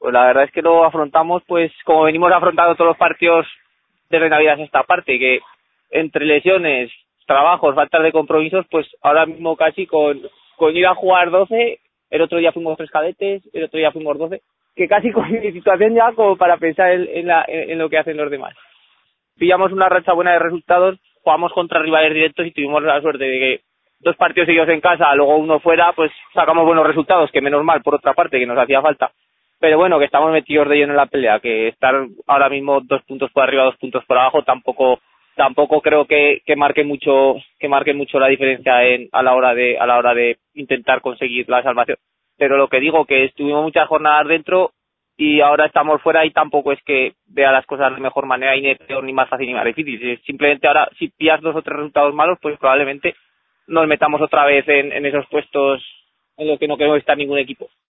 Pues la verdad es que lo afrontamos pues como venimos afrontando todos los partidos desde Navidad a esta parte, que entre lesiones, trabajos, faltas de compromisos, pues ahora mismo casi con ir a jugar 12, el otro día fuimos 3 cadetes, el otro día fuimos 12, que casi con mi situación ya como para pensar en lo que hacen los demás. Pillamos una racha buena de resultados, jugamos contra rivales directos y tuvimos la suerte de que 2 partidos seguidos en casa, luego uno fuera, pues sacamos buenos resultados, que menos mal por otra parte, que nos hacía falta. Pero bueno, que estamos metidos de lleno en la pelea, que estar ahora mismo 2 puntos por arriba, 2 puntos por abajo, tampoco creo que marque mucho la diferencia a la hora de intentar conseguir la salvación. Pero lo que digo, que estuvimos muchas jornadas dentro y ahora estamos fuera y tampoco es que vea las cosas de mejor manera y ni peor, ni más fácil ni más difícil. Simplemente ahora, si pillas 2 o 3 resultados malos, pues probablemente nos metamos otra vez en esos puestos en los que no queremos estar ningún equipo.